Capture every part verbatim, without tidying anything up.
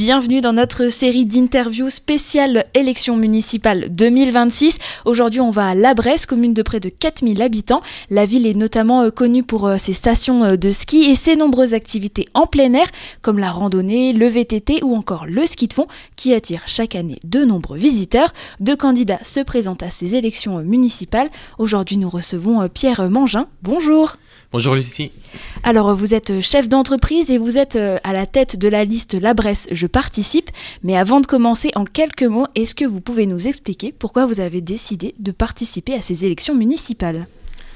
bienvenue dans notre série d'interviews spéciale élection municipale deux mille vingt-six. Aujourd'hui, on va à La Bresse, commune de près de quatre mille habitants. La ville est notamment connue pour ses stations de ski et ses nombreuses activités en plein air, comme la randonnée, le V T T ou encore le ski de fond, qui attire chaque année de nombreux visiteurs. Deux candidats se présentent à ces élections municipales. Aujourd'hui, nous recevons Pierre Mangin. Bonjour. Bonjour Lucie. Alors vous êtes chef d'entreprise et vous êtes à la tête de la liste La Bresse Je participe. Mais avant de commencer, en quelques mots, est-ce que vous pouvez nous expliquer pourquoi vous avez décidé de participer à ces élections municipales ?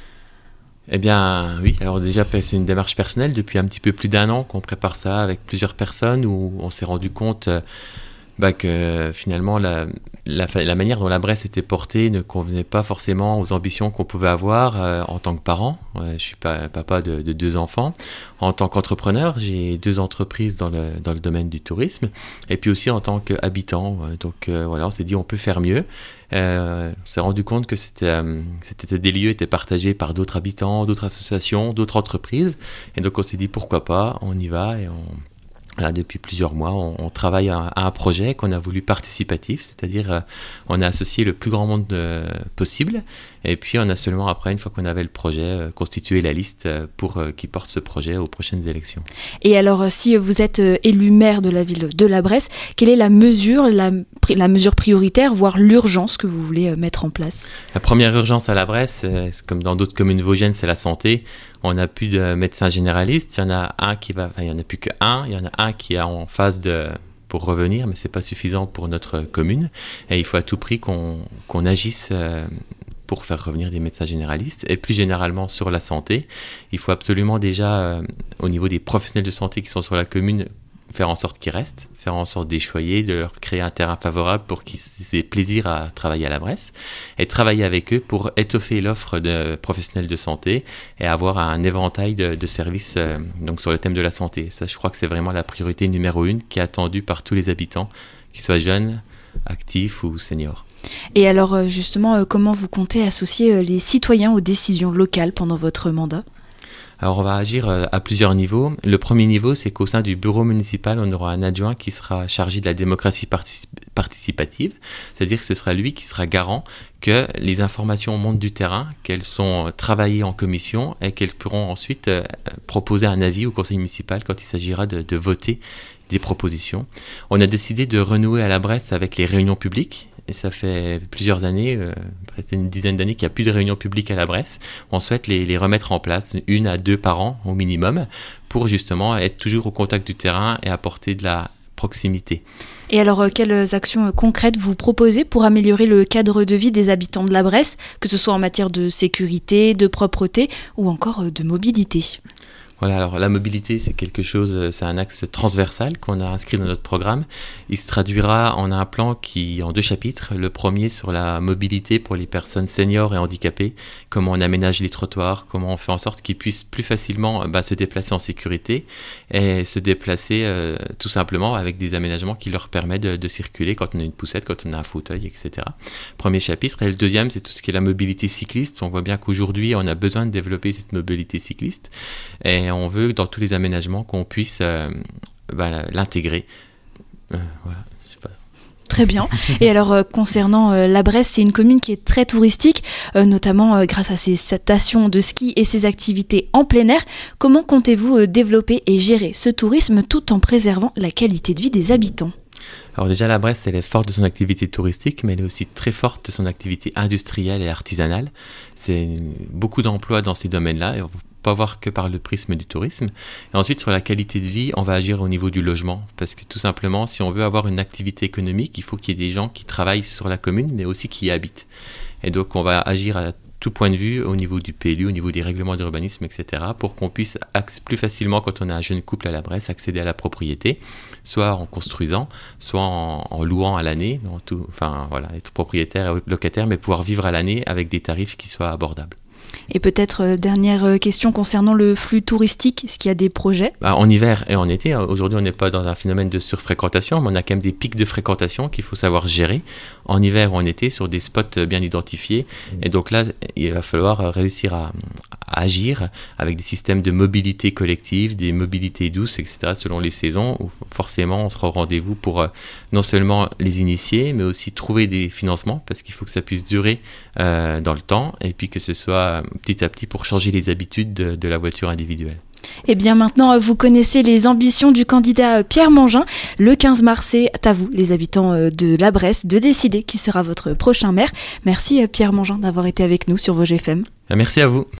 Eh bien oui, alors déjà c'est une démarche personnelle. Depuis un petit peu plus d'un an qu'on prépare ça avec plusieurs personnes où on s'est rendu compte euh, bah, que finalement la, la, la manière dont la Bresse était portée ne convenait pas forcément aux ambitions qu'on pouvait avoir euh, en tant que parent. Ouais, je suis pa- papa de, de deux enfants. En tant qu'entrepreneur, j'ai deux entreprises dans le, dans le domaine du tourisme et puis aussi en tant qu'habitant. Donc euh, voilà, on s'est dit on peut faire mieux. Euh, on s'est rendu compte que c'était, euh, c'était des lieux étaient partagés par d'autres habitants, d'autres associations, d'autres entreprises. Et donc on s'est dit pourquoi pas, on y va et on... Voilà, depuis plusieurs mois, on, on travaille à, à un projet qu'on a voulu participatif, c'est-à-dire euh, on a associé le plus grand monde euh, possible et puis on a seulement après, une fois qu'on avait le projet, euh, constitué la liste euh, pour euh, qui porte ce projet aux prochaines élections. Et alors, si vous êtes euh, élu maire de la ville de La Bresse, quelle est la mesure, la, la mesure prioritaire, voire l'urgence que vous voulez euh, mettre en place ? La première urgence à La Bresse, euh, comme dans d'autres communes vosgiennes, c'est la santé. On n'a plus de médecins généralistes, il y en a un qui va, enfin il y en a plus qu'un, il y en a un qui est en phase de pour revenir, mais c'est pas suffisant pour notre commune. Et il faut à tout prix qu'on qu'on agisse euh, pour faire revenir des médecins généralistes. Et plus généralement sur la santé, il faut absolument déjà euh, au niveau des professionnels de santé qui sont sur la commune faire en sorte qu'ils restent, faire en sorte d'échoyer, de leur créer un terrain favorable pour qu'ils aient plaisir à travailler à La Bresse et travailler avec eux pour étoffer l'offre de professionnels de santé et avoir un éventail de, de services euh, donc sur le thème de la santé. Ça, je crois que c'est vraiment la priorité numéro une qui est attendue par tous les habitants, qu'ils soient jeunes, actifs ou seniors. Et alors justement, comment vous comptez associer les citoyens aux décisions locales pendant votre mandat ? Alors on va agir à plusieurs niveaux. Le premier niveau, c'est qu'au sein du bureau municipal, on aura un adjoint qui sera chargé de la démocratie particip- participative, c'est-à-dire que ce sera lui qui sera garant que les informations montent du terrain, qu'elles sont travaillées en commission et qu'elles pourront ensuite euh, proposer un avis au conseil municipal quand il s'agira de, de voter des propositions. On a décidé de renouer à La Bresse avec les réunions publiques. Et ça fait plusieurs années, euh, peut-être une dizaine d'années qu'il n'y a plus de réunions publiques à La Bresse. On souhaite les, les remettre en place, une à deux par an au minimum, pour justement être toujours au contact du terrain et apporter de la proximité. Et alors, euh, quelles actions concrètes vous proposez pour améliorer le cadre de vie des habitants de La Bresse, que ce soit en matière de sécurité, de propreté ou encore euh, de mobilité ? Voilà, alors la mobilité, c'est quelque chose, c'est un axe transversal qu'on a inscrit dans notre programme. Il se traduira en un plan qui, en deux chapitres. Le premier sur la mobilité pour les personnes seniors et handicapées, comment on aménage les trottoirs, comment on fait en sorte qu'ils puissent plus facilement bah, se déplacer en sécurité et se déplacer euh, tout simplement avec des aménagements qui leur permettent de, de circuler quand on a une poussette, quand on a un fauteuil, et cetera. Premier chapitre. Et le deuxième, c'est tout ce qui est la mobilité cycliste. On voit bien qu'aujourd'hui, on a besoin de développer cette mobilité cycliste. Et on veut, dans tous les aménagements, qu'on puisse euh, bah, l'intégrer. Euh, voilà, je sais pas. Très bien. Et alors, euh, concernant euh, La Bresse, c'est une commune qui est très touristique, euh, notamment euh, grâce à ses stations de ski et ses activités en plein air. Comment comptez-vous euh, développer et gérer ce tourisme tout en préservant la qualité de vie des habitants ? Alors déjà, La Bresse, elle est forte de son activité touristique, mais elle est aussi très forte de son activité industrielle et artisanale. C'est beaucoup d'emplois dans ces domaines-là, et on ne peut pas voir que par le prisme du tourisme. Et ensuite, sur la qualité de vie, on va agir au niveau du logement, parce que tout simplement, si on veut avoir une activité économique, il faut qu'il y ait des gens qui travaillent sur la commune, mais aussi qui y habitent. Et donc, on va agir à tout point de vue au niveau du P L U, au niveau des règlements d'urbanisme, et cetera, pour qu'on puisse plus facilement, quand on a un jeune couple à La Bresse, accéder à la propriété, soit en construisant, soit en, en louant à l'année, en tout, enfin voilà, être propriétaire et locataire, mais pouvoir vivre à l'année avec des tarifs qui soient abordables. Et peut-être euh, dernière euh, question concernant le flux touristique, est-ce qu'il y a des projets ? Bah, en hiver et en été, aujourd'hui on n'est pas dans un phénomène de surfréquentation, mais on a quand même des pics de fréquentation qu'il faut savoir gérer en hiver ou en été sur des spots bien identifiés. Et donc là, il va falloir réussir à, à agir avec des systèmes de mobilité collective, des mobilités douces, et cetera selon les saisons, où forcément on sera au rendez-vous pour euh, non seulement les initier, mais aussi trouver des financements, parce qu'il faut que ça puisse durer euh, dans le temps, et puis que ce soit petit à petit pour changer les habitudes de, de la voiture individuelle. Et bien maintenant, vous connaissez les ambitions du candidat Pierre Mangin. Le quinze mars, c'est à vous, les habitants de la Bresse, de décider qui sera votre prochain maire. Merci Pierre Mangin d'avoir été avec nous sur Vosges F M. Merci à vous.